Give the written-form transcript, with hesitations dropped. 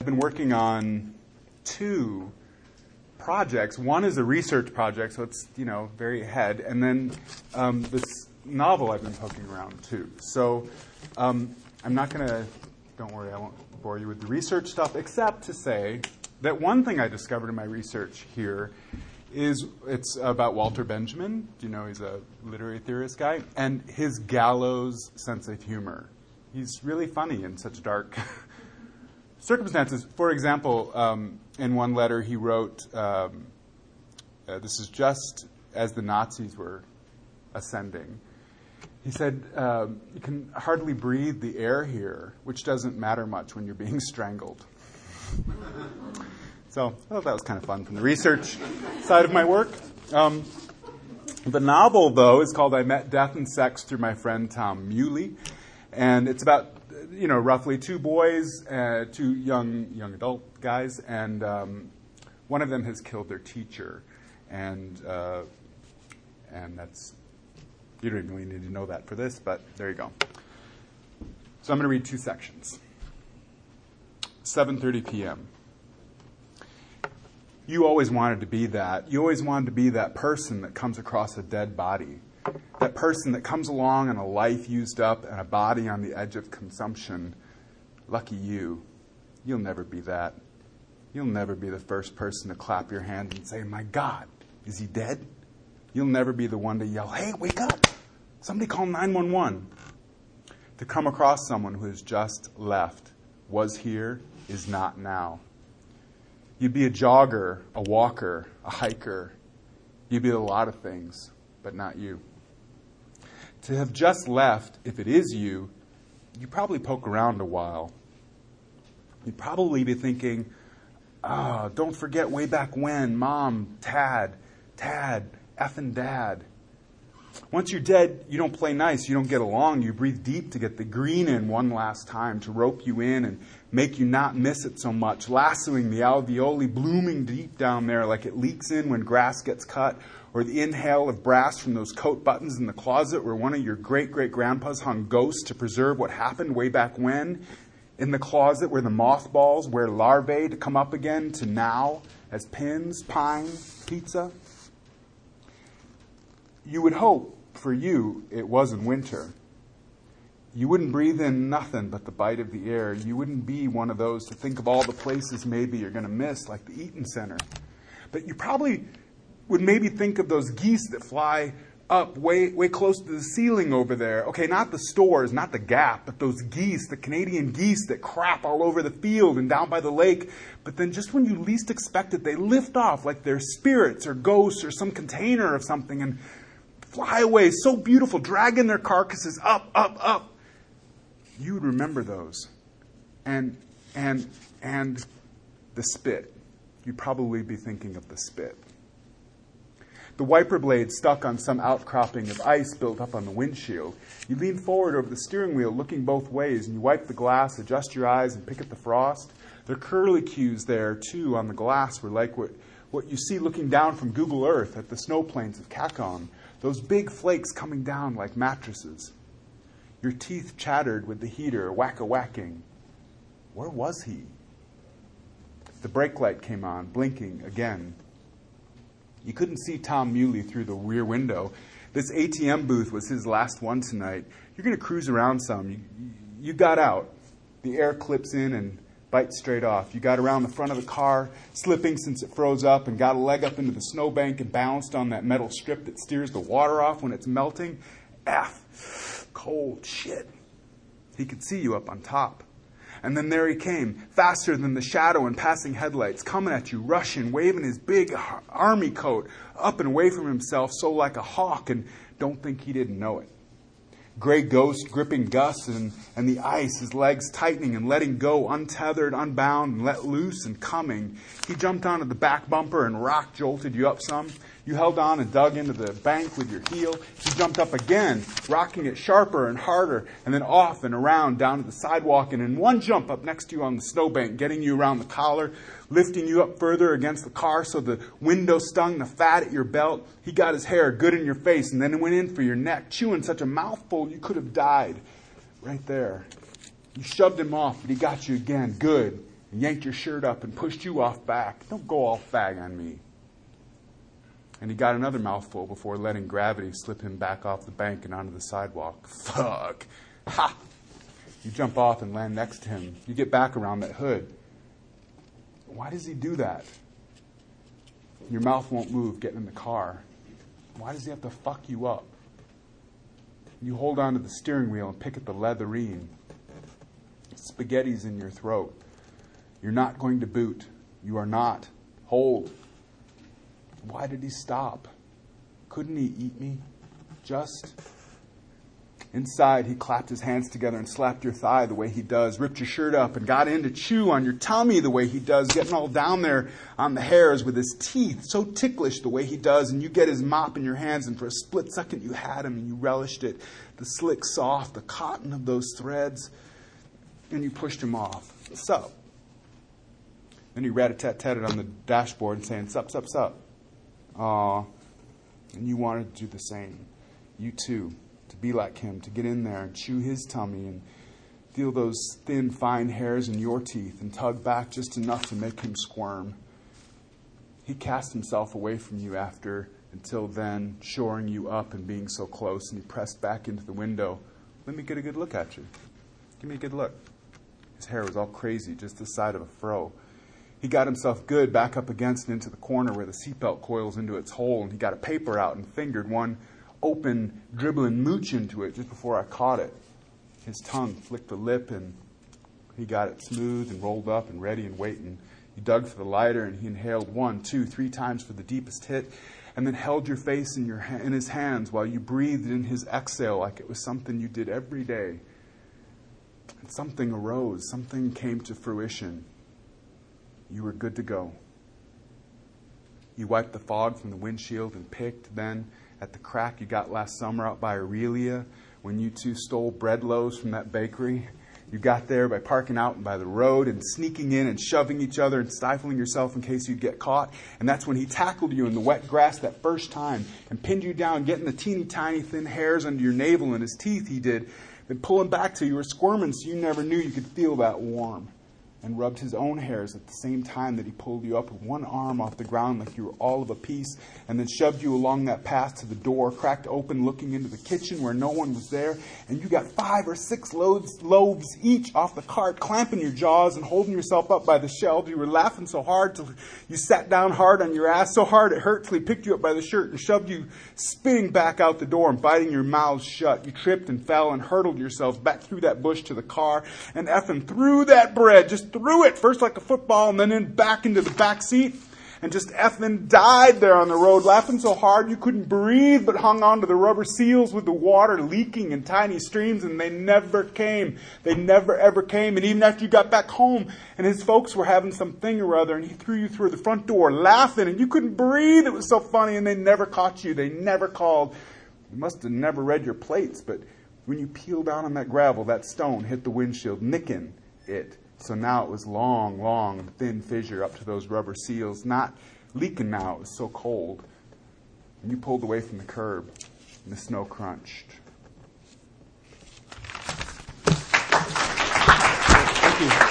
been working on two projects. One is a research project, so it's, very ahead. And then this novel I've been poking around, too. So I'm not going to, don't worry, I won't bore you with the research stuff, except to say that one thing I discovered in my research here is it's about Walter Benjamin. He's a literary theorist guy, and his gallows sense of humor. He's really funny in such dark circumstances. For example, in one letter he wrote, this is just as the Nazis were ascending. He said, you can hardly breathe the air here, which doesn't matter much when you're being strangled. So that was kind of fun from the research side of my work. The novel, though, is called I Met Death and Sex Through My Friend Tom Muley. And it's about, roughly two boys, two young adult guys, and one of them has killed their teacher. And that's, you don't even really need to know that for this, but there you go. So I'm going to read two sections. 7:30 p.m. You always wanted to be that. You always wanted to be that person that comes across a dead body. That person that comes along in a life used up and a body on the edge of consumption. Lucky you. You'll never be that. You'll never be the first person to clap your hand and say, my God, is he dead? You'll never be the one to yell, hey, wake up. Somebody call 911. To come across someone who has just left, was here, is not now. You'd be a jogger, a walker, a hiker. You'd be a lot of things, but not you. To have just left, if it is you, you probably poke around a while. You'd probably be thinking, don't forget way back when, Mom, Tad, effing Dad. Once you're dead, you don't play nice, you don't get along, you breathe deep to get the green in one last time, to rope you in and make you not miss it so much, lassoing the alveoli blooming deep down there like it leaks in when grass gets cut, or the inhale of brass from those coat buttons in the closet where one of your great-great-grandpas hung ghosts to preserve what happened way back when, in the closet where the mothballs wear larvae to come up again to now as pins, pine, pizza. You would hope, for you, it wasn't winter. You wouldn't breathe in nothing but the bite of the air. You wouldn't be one of those to think of all the places maybe you're going to miss, like the Eaton Center. But you probably would maybe think of those geese that fly up way close to the ceiling over there. Okay, not the stores, not the Gap, but those geese, the Canadian geese that crap all over the field and down by the lake. But then just when you least expect it, they lift off like they're spirits or ghosts or some container of something and fly away, so beautiful, dragging their carcasses up, up, up. You would remember those. And the spit. You'd probably be thinking of the spit. The wiper blade stuck on some outcropping of ice built up on the windshield. You lean forward over the steering wheel, looking both ways, and you wipe the glass, adjust your eyes, and pick at the frost. There are curlicues there, too, on the glass were like what you see looking down from Google Earth at the snow plains of Kakon. Those big flakes coming down like mattresses. Your teeth chattered with the heater, whack-a-whacking. Where was he? The brake light came on, blinking again. You couldn't see Tom Muley through the rear window. This ATM booth was his last one tonight. You're going to cruise around some. You got out. The air clips in and bites straight off. You got around the front of the car, slipping since it froze up, and got a leg up into the snowbank and bounced on that metal strip that steers the water off when it's melting. Cold shit. He could see you up on top. And then there he came, faster than the shadow in passing headlights, coming at you, rushing, waving his big army coat up and away from himself, so like a hawk, and don't think he didn't know it. Gray ghost gripping Gus and the ice, his legs tightening and letting go, untethered, unbound, and let loose and coming. He jumped onto the back bumper and rock jolted you up some. You held on and dug into the bank with your heel. He jumped up again, rocking it sharper and harder, and then off and around down to the sidewalk, and in one jump up next to you on the snowbank, getting you around the collar, lifting you up further against the car so the window stung the fat at your belt. He got his hair good in your face and then went in for your neck, chewing such a mouthful you could have died right there. You shoved him off, but he got you again, good, and and yanked your shirt up and pushed you off back. Don't go all fag on me. And he got another mouthful before letting gravity slip him back off the bank and onto the sidewalk. Fuck. Ha! You jump off and land next to him. You get back around that hood. Why does he do that? Your mouth won't move getting in the car. Why does he have to fuck you up? You hold on to the steering wheel and pick at the leatherine. Spaghetti's in your throat. You're not going to boot. You are not. Hold. Why did he stop? Couldn't he eat me? Just. Inside, he clapped his hands together and slapped your thigh the way he does, ripped your shirt up and got in to chew on your tummy the way he does, getting all down there on the hairs with his teeth, so ticklish the way he does, and you get his mop in your hands, and for a split second you had him and you relished it, the slick, soft, the cotton of those threads, and you pushed him off. Sup? Then he rat-a-tat-tatted on the dashboard and saying, sup, sup, sup. Aw. And you wanted to do the same. You too. To be like him, to get in there and chew his tummy and feel those thin, fine hairs in your teeth and tug back just enough to make him squirm. He cast himself away from you until then, shoring you up and being so close, and he pressed back into the window. Let me get a good look at you. Give me a good look. His hair was all crazy, just the side of a fro. He got himself good back up against and into the corner where the seatbelt coils into its hole, and he got a paper out and fingered one open, dribbling mooch into it just before I caught it. His tongue flicked the lip, and he got it smooth and rolled up and ready and waiting. He dug for the lighter, and he inhaled 1, 2, 3 times for the deepest hit, and then held your face in his hands while you breathed in his exhale like it was something you did every day. And something arose. Something came to fruition. You were good to go. You wiped the fog from the windshield and picked, then, at the crack you got last summer out by Aurelia when you two stole bread loaves from that bakery. You got there by parking out by the road and sneaking in and shoving each other and stifling yourself in case you'd get caught. And that's when he tackled you in the wet grass that first time and pinned you down, getting the teeny tiny thin hairs under your navel and his teeth he did. Then pulling back till you were squirming so you never knew you could feel that warm. And rubbed his own hairs at the same time that he pulled you up with one arm off the ground like you were all of a piece, and then shoved you along that path to the door, cracked open, looking into the kitchen where no one was there, and you got 5 or 6 loaves each off the cart, clamping your jaws and holding yourself up by the shelves. You were laughing so hard till you sat down hard on your ass, so hard it hurt, till he picked you up by the shirt and shoved you spinning back out the door and biting your mouths shut. You tripped and fell and hurtled yourselves back through that bush to the car and effing threw that bread, just threw it, first like a football and then in back into the back seat, and just effing died there on the road, laughing so hard you couldn't breathe, but hung on to the rubber seals with the water leaking in tiny streams, and they never came. They never ever came. And even after you got back home and his folks were having some thing or other, and he threw you through the front door laughing, and you couldn't breathe. It was so funny, and they never caught you. They never called. You must have never read your plates, but when you peeled down on that gravel, that stone hit the windshield, nicking it. So now it was long, long, thin fissure up to those rubber seals, not leaking now. It was so cold. And you pulled away from the curb, and the snow crunched. Thank you.